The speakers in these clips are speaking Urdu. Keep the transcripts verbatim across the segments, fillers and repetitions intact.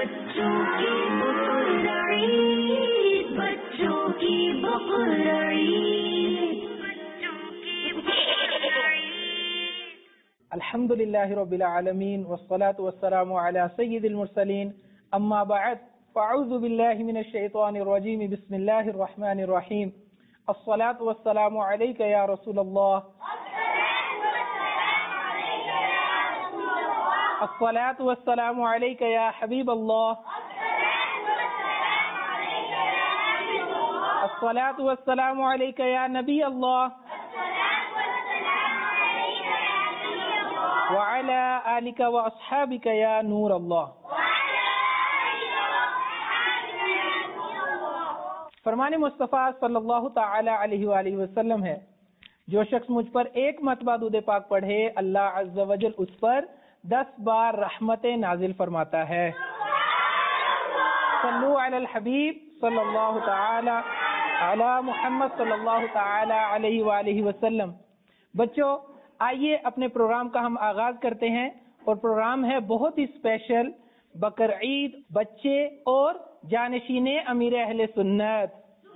بچوں کی بقر عید، بچوں کی بقر عید، بچوں کی بقر عید۔ الحمد للہ رب العالمین والصلاة والسلام علی سید المرسلین، اما بعد فاعوذ باللہ من الشیطان الرجیم، بسم اللہ الرحمن الرحیم۔ الصلاة والسلام علیک یا رسول اللہ، الصلاة والسلام علیک یا حبیب اللہ، الصلاة والسلام علیک یا نبی اللہ، وعلى آلك وأصحابك يا نور اللہ۔ فرمان مصطفیٰ صلی اللہ تعالی علیہ وآلہ وسلم ہے، جو شخص مجھ پر ایک مرتبہ درود پاک پڑھے اللہ عز و جل اس پر دس بار رحمت نازل فرماتا ہے۔ صلو علی الحبیب صلی اللہ تعالی علی محمد صلی اللہ تعالی علیہ وآلہ وسلم۔ بچوں، آئیے اپنے پروگرام کا ہم آغاز کرتے ہیں، اور پروگرام ہے بہت ہی اسپیشل، بقر عید، بچے اور جانشین امیر اہل سنت۔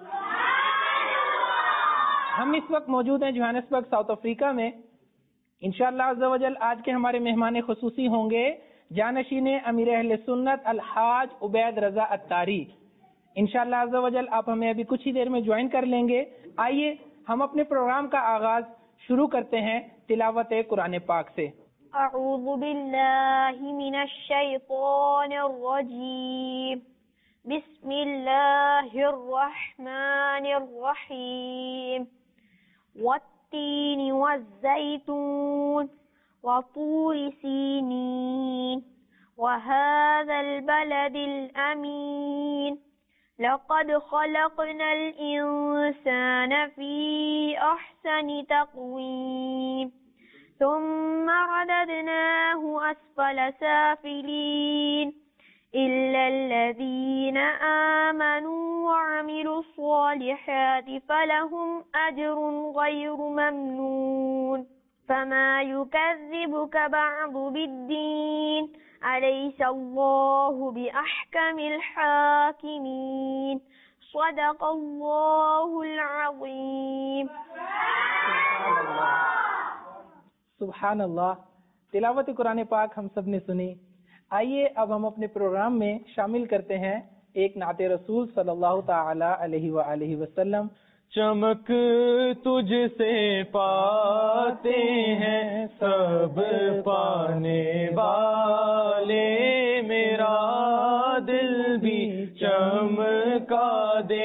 ہم اس وقت موجود ہیں جوہانسبرگ، ساؤتھ افریقہ میں۔ انشاءاللہ عز و جل آج کے ہمارے مہمان خصوصی ہوں گے جانشین امیر اہل سنت الحاج عبید رضا اتاری۔ انشاءاللہ عز و جل آپ ہمیں ابھی کچھ ہی دیر میں جوائن کر لیں گے۔ آئیے ہم اپنے پروگرام کا آغاز شروع کرتے ہیں تلاوت قرآن پاک سے۔ اعوذ باللہ من الشیطان الرجیم، بسم اللہ الرحمن الرحیم، والتین والزیتون وطور سینین وهذا البلد الامین، لقد خلقنا الانسان فی احسن تقویم، ثم رددناه اسفل سافلین، إلا الذين آمنوا وعملوا الصالحات فلهم أجر غير ممنون، فما يكذبك بعد بالدين، أليس الله بأحكم الحاكمين، صدق الله العظيم۔ سبحان اللہ۔ تلاوت قرآن پاک ہم سب نے سنی۔ آئیے اب ہم اپنے پروگرام میں شامل کرتے ہیں ایک نعت رسول صلی اللہ تعالی علیہ وآلہ وسلم۔ چمک تجھ سے پاتے ہیں سب پانے والے، میرا دل بھی چمکا دے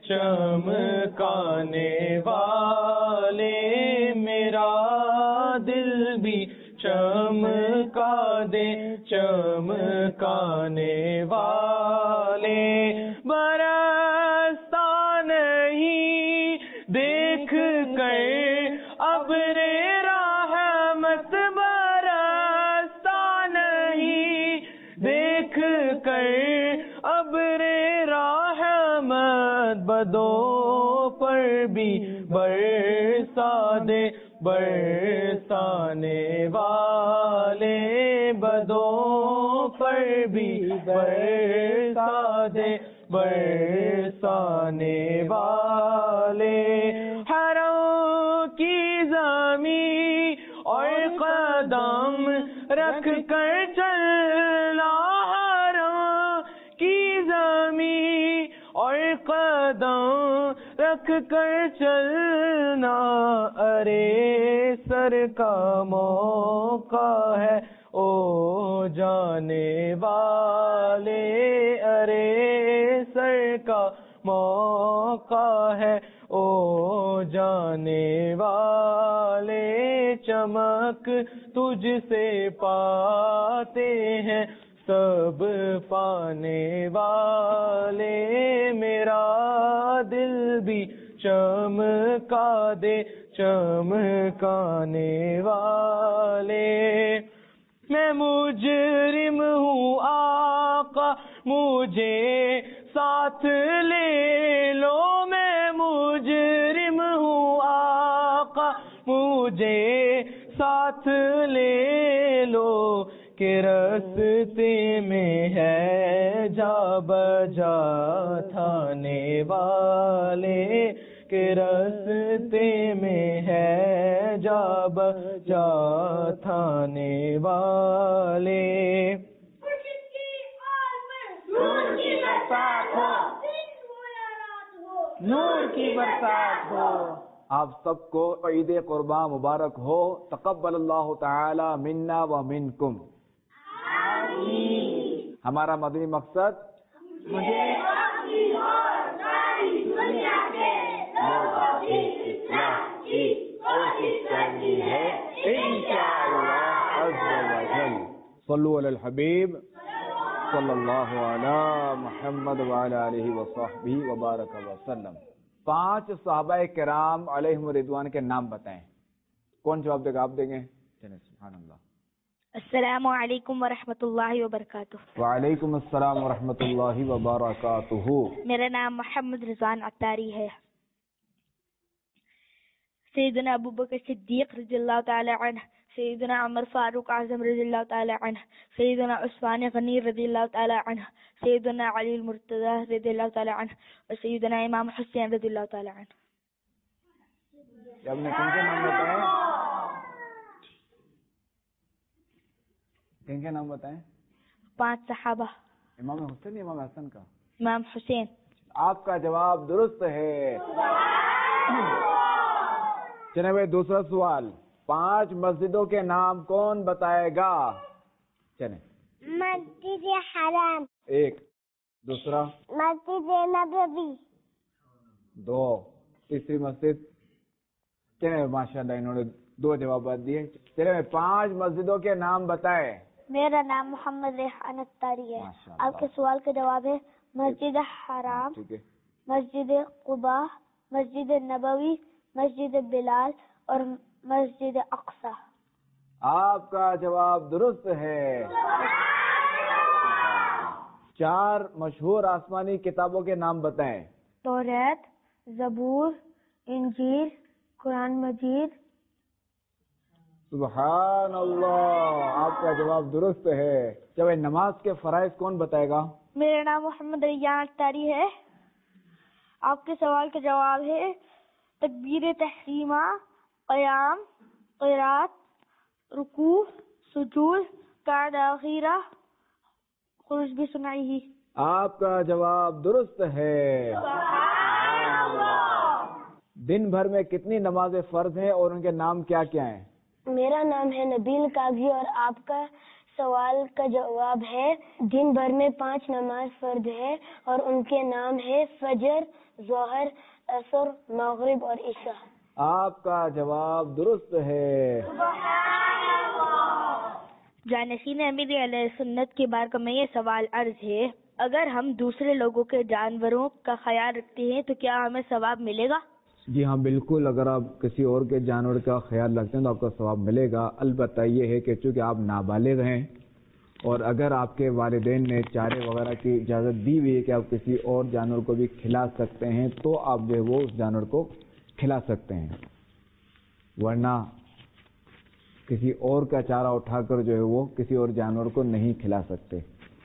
چمکانے والے، میرا دل بھی چمکا دے چمکانے والے، برستا نہیں دیکھ کر ابر رحمت، برستا نہیں دیکھ کر ابر رحمت، بدوں پر بھی برسا دے برسانے والے، بدوں پر بھی برسا دے برسانے والے، حرم کی زمین اور قدم رکھ کر چلنا، حرم کی زمین اور قدم رکھ کر چلنا، ارے سر کا موقع ہے او جانے والے، ارے سر کا موقع ہے او جانے والے، چمک تجھ سے پاتے ہیں سب پانے والے، میرا دل بھی چمکا دے چمکانے والے، میں مجرم ہوں آقا مجھے ساتھ لے لو، میں مجرم ہوں آقا مجھے ساتھ لے لو، کہ راستے میں ہے جا بجا تھانے والے کے راستے میں ہے جا بجا تھانے والے. نور کی برسات ہو, نور کی برسات ہو. آپ سب کو عید قربان مبارک ہو. تقبل اللہ تعالی منا و منکم. ہمارا مدنی مقصد مجھے صلو علی الحبیب صلی اللہ علی محمد وعلی آلہ وصحبہ وبارک وسلم. پانچ صحابہ کرام علیہم رضوان کے نام بتائیں. کون جواب دے گا؟ آپ دیں گے. چلیں. سبحان اللہ. السلام علیکم ورحمۃ اللہ وبرکاتہ. وعلیکم السلام ورحمۃ اللہ وبرکاتہ. میرا نام محمد رضوان عطاری ہے. سیدنا ابو بکر صدیق رضی اللہ تعالی عنہ، سیدنا عمر فاروق اعظم رضی اللہ تعالی عنہ، سیدنا عثمان غنی رضی اللہ تعالی عنہ، سیدنا علی المرتضی رضی اللہ تعالی عنہ اور سیدنا امام حسین رضی اللہ تعالی عنہ. آپ نے کن کے نام بتائے؟ کن کے نام بتائیں؟ پانچ صحابہ. امام حسین امام حسن کا؟ امام حسین. آپ کا جواب درست ہے. چلیں بھائی دوسرا سوال. پانچ مسجدوں کے نام کون بتائے گا؟ چلیں. مسجد حرام. ایک. دوسرا؟ مسجد نبوی. دو. تیسری مسجد؟ چلیں ماشاء اللہ انہوں نے دو جوابات دیے. چلیں پانچ مسجدوں کے نام بتائے. میرا نام محمد ریحان عطاری ہے. ماشاءاللہ. آپ کے سوال کا جواب ہے مسجد حرام، ٹھیک ہے. مسجد قباء، مسجد نبوی، مسجد بلال اور مسجد اقصی. آپ کا جواب درست ہے. چار مشہور آسمانی کتابوں کے نام بتائیں. توریت، زبور، انجیل، قرآن مجید. سبحان اللہ. آپ کا جواب درست ہے. جب نماز کے فرائض کون بتائے گا؟ میرا نام محمد ریحان عطاری ہے. آپ کے سوال کا جواب ہے تکبیر تحریمہ، قیام، قرات، رکوع، سجود، قعدہ اخیرہ، خروج بھی سنائی ہی. آپ کا جواب درست ہے. دن بھر میں کتنی نمازیں فرض ہیں اور ان کے نام کیا کیا ہیں؟ میرا نام ہے نبیل کاغذی اور آپ کا سوال کا جواب ہے دن بھر میں پانچ نماز فرض ہے اور ان کے نام ہے فجر، ظہر، عصر، مغرب اور عشاء. آپ کا جواب درست ہے. جانشین امیر علیہ سنت کی بارگاہ میں یہ سوال عرض ہے، اگر ہم دوسرے لوگوں کے جانوروں کا خیال رکھتے ہیں تو کیا ہمیں ثواب ملے گا؟ جی ہاں بالکل. اگر آپ کسی اور کے جانور کا خیال رکھتے ہیں تو آپ کو ثواب ملے گا. البتہ یہ ہے کہ چونکہ آپ نابالغ ہیں اور اگر آپ کے والدین نے چارے وغیرہ کی اجازت دی ہوئی ہے کہ آپ کسی اور جانور کو بھی کھلا سکتے ہیں تو آپ جو ہے وہ اس جانور کو کھلا سکتے ہیں، ورنہ کسی اور کا چارہ اٹھا کر جو ہے وہ کسی اور جانور کو نہیں کھلا سکتے.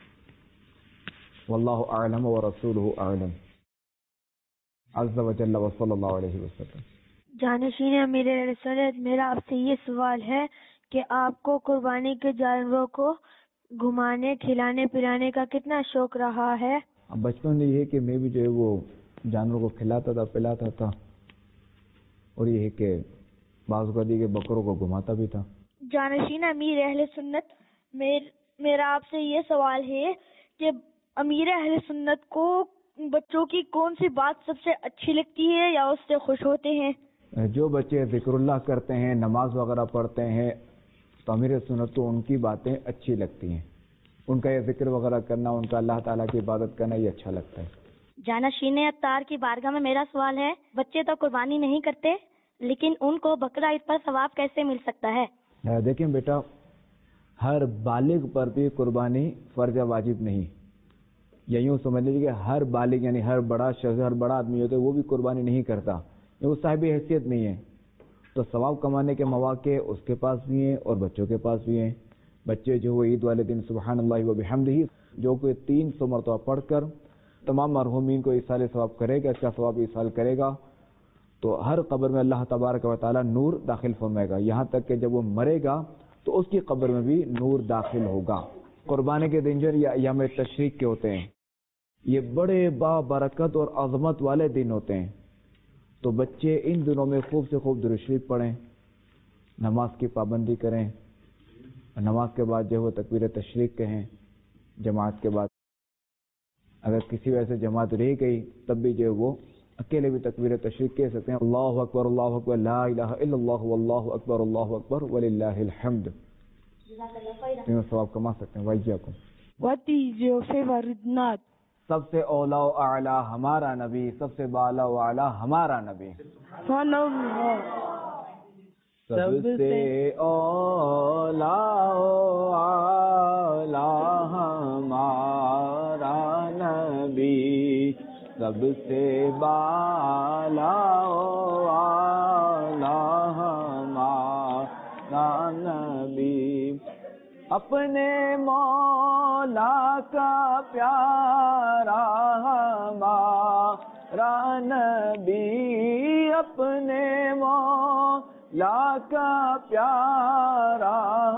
واللہ اعلم ورسولہ اعلم. عز وجل وصلی اللہ علیہ وسلم. جانشین امیر علیہ سنت، میرا آپ سے یہ سوال ہے کہ آپ کو قربانی کے جانوروں کو گھمانے، کھلانے پلانے کا کتنا شوق رہا ہے؟ اب بچپن میں یہ ہے کہ میں بھی جو ہے وہ جانوروں کو کھلاتا تھا، پلاتا تھا، اور یہ ہے کہ بعض اوقات کے بکروں کو گھماتا بھی تھا. جانشین امیر اہل سنت، میر میرا آپ سے یہ سوال ہے کہ امیر اہل سنت کو بچوں کی کون سی بات سب سے اچھی لگتی ہے یا اس سے خوش ہوتے ہیں؟ جو بچے ذکر اللہ کرتے ہیں، نماز وغیرہ پڑھتے ہیں تو امیر سنت کو ان کی باتیں اچھی لگتی ہیں. ان کا یہ ذکر وغیرہ کرنا، ان کا اللہ تعالیٰ کی عبادت کرنا یہ اچھا لگتا ہے. جانشین عطار کی بارگاہ میں میرا سوال ہے، بچے تو قربانی نہیں کرتے لیکن ان کو بقرہ عید پر ثواب کیسے مل سکتا ہے؟ دیکھیں بیٹا، ہر بالغ پر بھی قربانی فرض واجب نہیں. یا یوں سمجھ لیجیے کہ ہر بالغ یعنی ہر بڑا شخص، ہر بڑا آدمی ہوتا ہے وہ بھی قربانی نہیں کرتا، وہ صاحب حیثیت نہیں ہے. تو ثواب کمانے کے مواقع اس کے پاس بھی ہیں اور بچوں کے پاس بھی ہیں. بچے جو وہ عید والے دن سبحان اللہ و بحمدہ جو کوئی تین سو مرتبہ پڑھ کر تمام مرحومین کو ایصال ثواب کرے گا، اس کا ثواب ایصال کرے گا، تو ہر قبر میں اللہ تبارک و تعالیٰ نور داخل فرمائے گا، یہاں تک کہ جب وہ مرے گا تو اس کی قبر میں بھی نور داخل ہوگا۔ قربانی کے دن جو یہ ایام تشریق کے ہوتے ہیں، یہ بڑے با برکت اور عظمت والے دن ہوتے ہیں، تو بچے ان دنوں میں خوب سے خوب درود شریف پڑھیں، نماز کی پابندی کریں، نماز کے بعد جو ہے وہ تکبیر تشریق کہیں، جماعت کے بعد اگر کسی وجہ سے جماعت رہ گئی تب بھی جو ہے وہ اکیلے بھی تکبیر تشریق کہہ سکتے ہیں، اللہ اکبر اللہ اکبر لا الہ الا اللہ واللہ اکبر اللہ اکبر وللہ الحمد، تینوں ثواب کما سکتے ہیں۔ وَإِيَّاكُمْ۔ What is your favorite nut? سب سے اولا و اعلیٰ ہمارا نبی، سب سے بالا و اعلیٰ ہمارا نبی، Follow سب سے اولا و اعلیٰ ہمارا نبی، سب سے بالا و اعلیٰ ہمارا نبی، اپنے مولا کا پیارا ہمارا نبی، اپنے مولا کا پیارا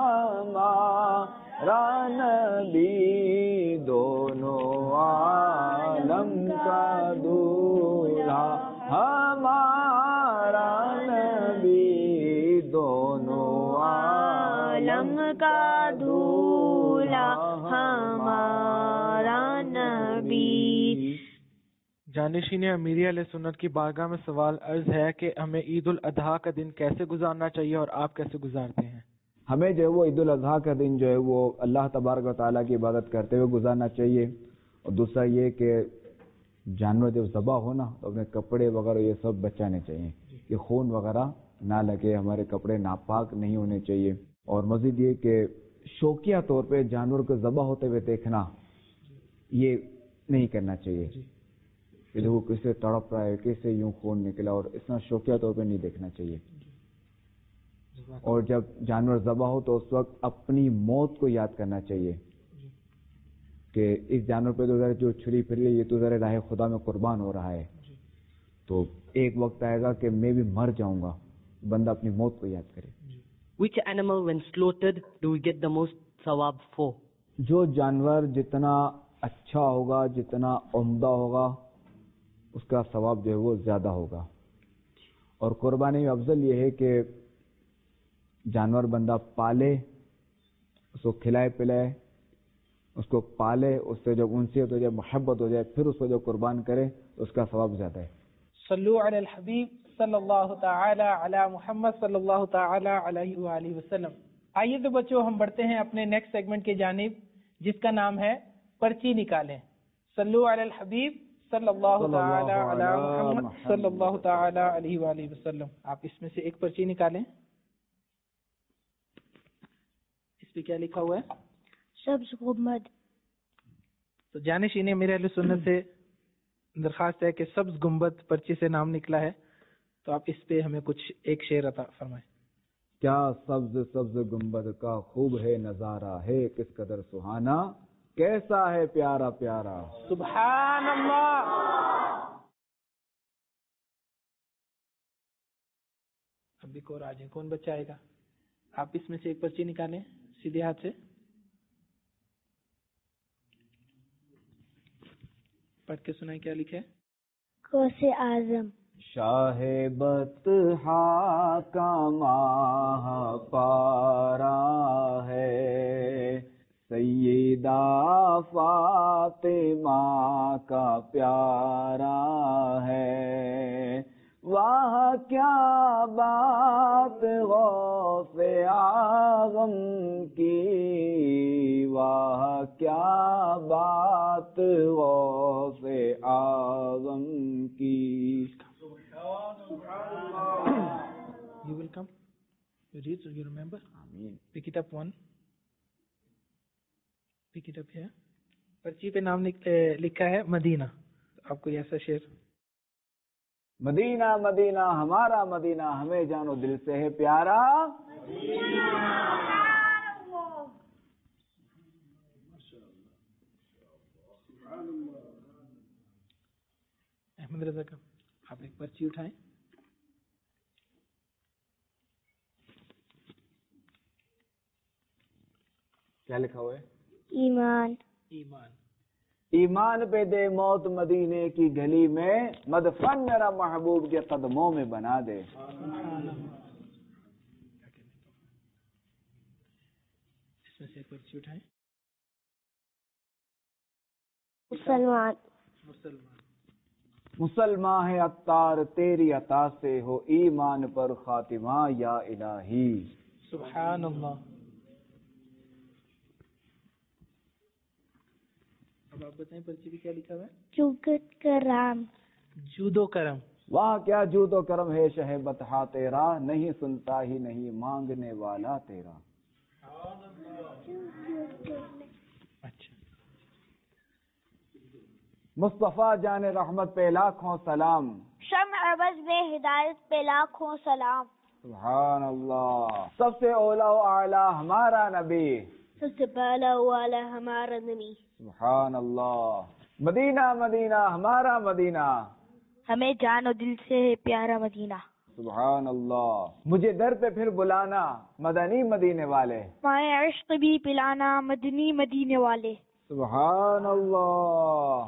ہمارا نبی، دونوں عالم کا دولہا ہمارا نبی، دونوں عالم کا دولہا ہمارا نبی۔ جانشین امیری علیہ سنت کی بارگاہ میں سوال عرض ہے کہ ہمیں عید الاضحیٰ کا دن کیسے گزارنا چاہیے اور آپ کیسے گزارتے ہیں؟ ہمیں جو ہے وہ عید الاضحیٰ کا دن جو ہے وہ اللہ تبارک و تعالیٰ کی عبادت کرتے ہوئے گزارنا چاہیے، اور دوسرا یہ کہ جانور جب ذبح ہو نا تو اپنے کپڑے وغیرہ یہ سب بچانے چاہیے کہ خون وغیرہ نہ لگے، ہمارے کپڑے ناپاک نہیں ہونے چاہیے، اور مزید یہ کہ شوقیہ طور پہ جانور کو ذبح ہوتے ہوئے دیکھنا یہ نہیں کرنا چاہیے کہ وہ کیسے تڑپ رہا ہے، کیسے یوں خون نکلا، اور اس طرح شوقیہ طور پہ نہیں دیکھنا چاہیے۔ اور جب جانور ذبح ہو تو اس وقت اپنی موت کو یاد کرنا چاہیے کہ اس جانور پہ تو ذرا جو چھری پھری ہے یہ تو ذرا راہ خدا میں قربان ہو رہا ہے، تو ایک وقت آئے گا کہ میں بھی مر جاؤں گا، بندہ اپنی موت کو یاد کرے۔ Which animal when slaughtered do we get the most thawab for? جو جانور جتنا اچھا ہوگا، جتنا عمدہ ہوگا، اس کا ثواب جو ہے وہ زیادہ ہوگا، اور قربانی میں افضل یہ ہے کہ جانور بندہ پالے، اس کو کھلائے پلائے، اس کو پالے، اس سے جب انسیت ہو جائے، محبت ہو جائے، پھر اس کو جو قربان کرے تو اس کا ثواب زیادہ ہے۔ صلو علی الحبیب صلی اللہ تعالی علی محمد صلی اللہ تعالی علیہ وآلہ وسلم۔ آئیے تو بچوں ہم بڑھتے ہیں اپنے نیکسٹ سیگمنٹ کی جانب، جس کا نام ہے پرچی نکالیں۔ صلو علی الحبیب صلی اللہ تعالی علی محمد صلی اللہ تعالی علیہ وآلہ وسلم۔ آپ اس میں سے ایک پرچی نکالیں، اس پہ کیا لکھا ہوا ہے؟ سبز گنبد۔ تو جانشین میرے اہل سنت سے درخواست ہے کہ سبز گنبد پرچی سے نام نکلا ہے، تو آپ اس پہ ہمیں کچھ ایک شعر عطا فرمائیں۔ کیا سبز سبز گنبد کا خوب ہے نظارہ، ہے کس قدر سہانا، کیسا ہے پیارا پیارا۔ سبحان اللہ۔ اب بھی کو راج ہے، کون بچہ آئے گا؟ آپ اس میں سے ایک پرچی نکالیں سیدھے ہاتھ سے، پڑھ کے سنائیں کیا لکھا ہے۔ غوث اعظم۔ شاہ بطحا کا ماہ پارا ہے، سیدہ فاطمہ کا پیارا ہے، واہ کیا بات غوث اعظم کی، واہ کیا بات غوث اعظم کی۔ You will come. You read, so you remember. آمین۔ Pick it up one. Pick it up here. پرچی پہ نام لکھا ہے مدینہ، آپ کو ایسا شعر۔ مدینہ مدینہ ہمارا مدینہ، ہمیں جانو دل سے ہے پیارا، احمد رضا کا آپ ایک پرچی اٹھائیں. کیا لکھا ہوا ہے؟ ایمان. ایمان. ایمان پہ دے موت مدینے کی گلی میں، مدفن میرا محبوب کے قدموں میں بنا دے. اس میں سے ایک پرچی اٹھائیں. مسلمان. مسلمان. مسلمان ہے عطار تیری عطا سے، ہو ایمان پر خاتمہ یا الہی. سبحان اللہ. اب آپ بتائیں پرچی بھی کیا لکھا ہوا ہے؟ چوکت کرام. جود و کرم. وہاں کیا جود و کرم ہے شہ بطحا تیرا، نہیں سنتا ہی نہیں مانگنے والا تیرا. اچھا. مصطفیٰ جان رحمت پہ لاکھوں سلام، شمع عوض میں ہدایت پہ لاکھوں سلام. سبحان اللہ. سب سے اولا و اعلیٰ ہمارا نبی، سب سے پہلا والا ہمارا نبی. سبحان اللہ. مدینہ مدینہ ہمارا مدینہ، ہمیں جان و دل سے ہے پیارا مدینہ. سبحان اللہ. مجھے در پہ پھر بلانا مدنی مدینے والے، مائے عشق بھی پلانا مدنی مدینے والے. سبحان اللہ.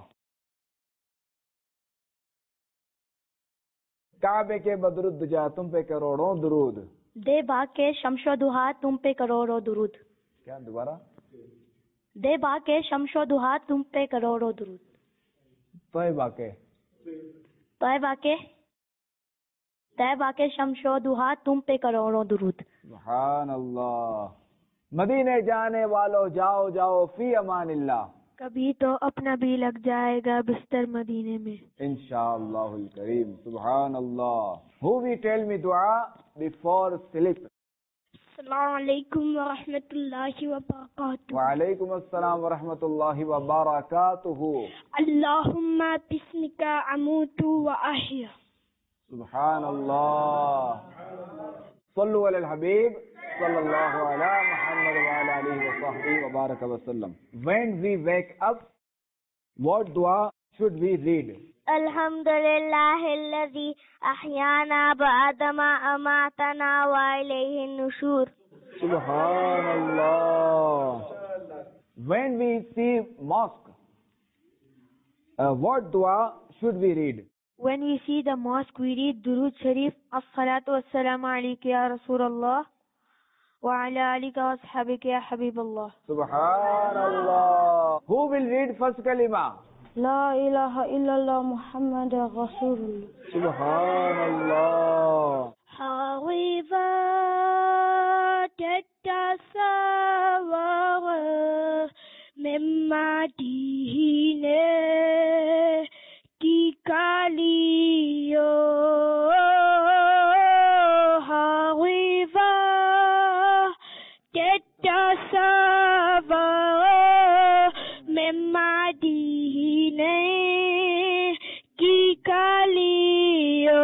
کعبے کے بدرود جا تم پہ کروڑوں درود، دے با کے شمش و دہا تم پہ کروڑوں درود. کیا دوبارہ؟ دے با کے شمش و دہا تم پہ کروڑوں درود. طیبہ کے طیبہ کے طیبہ کے شمش و دہا تم پہ کروڑوں درود. سبحان اللہ. مدینے جانے والو جاؤ جاؤ فی امان اللہ، کبھی تو اپنا بھی لگ جائے گا بستر مدینے میں انشاءاللہ الکریم. سبحان اللہ. Who will tell me dua before sleep? السلام علیکم ورحمۃ اللہ وبرکاتہ. وعلیکم السلام ورحمۃ اللہ وبرکاتہ. اللہم بسمک اموت واحیا. سبحان اللہ. صلو علی الحبیب صلی اللہ علی محمد وعلی آلہ وصحبہ وبارک وسلم. When we wake up, what dua should we read? الحمد للہ الذی احیانا بعدما اماتنا والیہ النشور. سبحان اللہ. When we see mosque, uh, what dua should we read? When we see the mosque, we read Durood Sharif, As-salatu was-salamu alayka ya Rasulullah, wa ala alika wa ashabika ya Habib Allah. Subhan Allah. Who will read first kalima? La ilaha illallah Muhammad Rasulullah. Subhan Allah. Hawiva tattasawara mimma dihine ki kaliyo. Hawiva tattasawara mimma dihine ki kaliyo.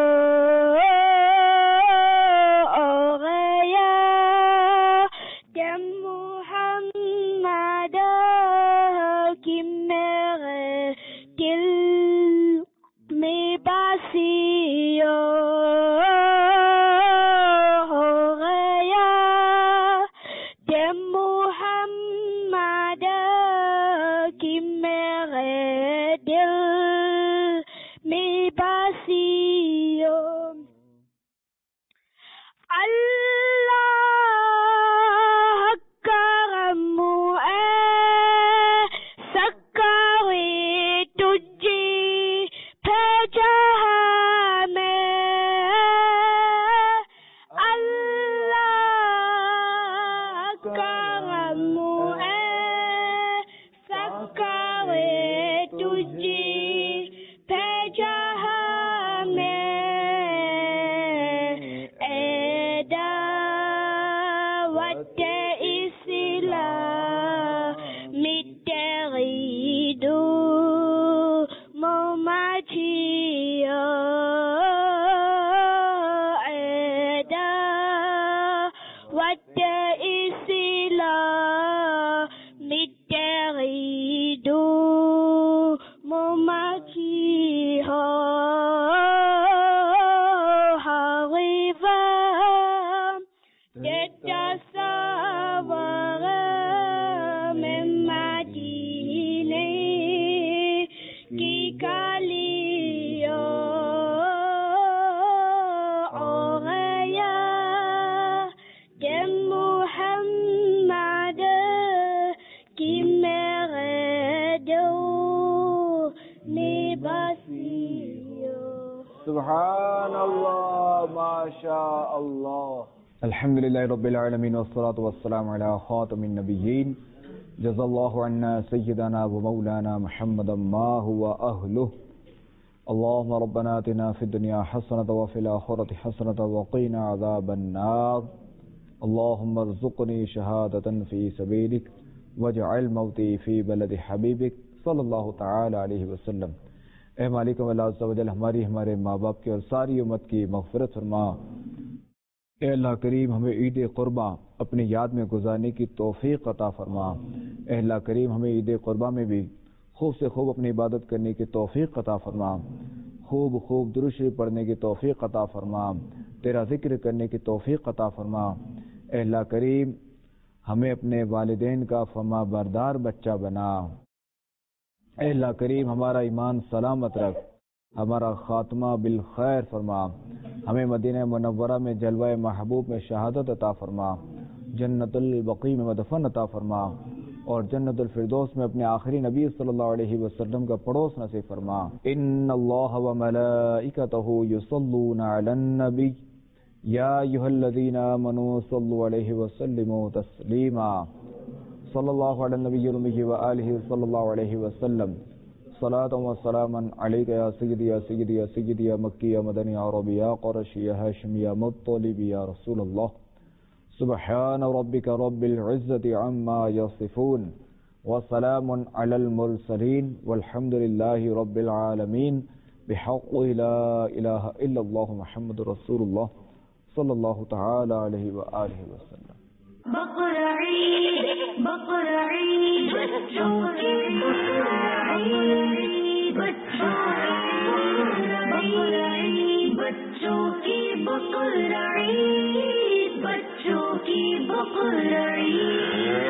سبحان اللہ ما شاء اللہ. الحمدللہ رب العالمین والصلاة والسلام علی خاتم النبیین. جزا اللہ عنا سیدنا و مولانا محمدا ما هو اہلہ. اللهم ربنا آتنا في الدنيا حسنة وفي الآخرة حسنة وقنا عذاب النار. اللهم ارزقني شهادة في سبيلك واجعل موتي في بلد حبيبك صلی اللہ تعالی علیہ وسلم. اے مالک اللہ عز و جل ہماری ہمارے ماں باپ کی اور ساری امت کی مغفرت فرما. اے اللہ کریم ہمیں عید قربہ اپنی یاد میں گزارنے کی توفیق عطا فرما. اے اللہ کریم ہمیں عید قربہ میں بھی خوب سے خوب اپنی عبادت کرنے کی توفیق عطا فرما. خوب خوب درود شریف پڑھنے کی توفیق عطا فرما. تیرا ذکر کرنے کی توفیق عطا فرما. اے اللہ کریم ہمیں اپنے والدین کا فرما بردار بچہ بنا. اے اللہ کریم ہمارا ایمان سلامت رکھ. ہمارا خاتمہ بالخیر فرما. ہمیں مدینہ منورہ میں جلوہ محبوب میں شہادت عطا فرما. جنت البقیع میں مدفن عطا فرما. اور جنت الفردوس میں اپنے آخری نبی صلی اللہ علیہ وسلم کا پڑوس نصیب فرما. ان اللہ و ملائکتہ یصلون علی النبی یا ایھا الذین آمنوا صلوا علیہ وسلموا تسلیما. صلی اللہ علی النبی المی و آلہ صلی اللہ علیہ وسلم. صلاۃ و سلاما علیک یا سیدی یا سیدی یا سیدی یا مکی یا مدنی یا عربی یا قرشی یا ہاشمی یا مطلبی یا رسول اللہ. سبحان ربک رب العزة عما یصفون وسلام علی المرسلین والحمد للہ رب العالمین بحق لا الہ الا اللہ محمد رسول اللہ صلی اللہ تعالی علیہ وآلہ وسلم. بقر عید بقر عید بچوں کی بچوں کی بچوں کی بقر عید بچوں کی بقر عید.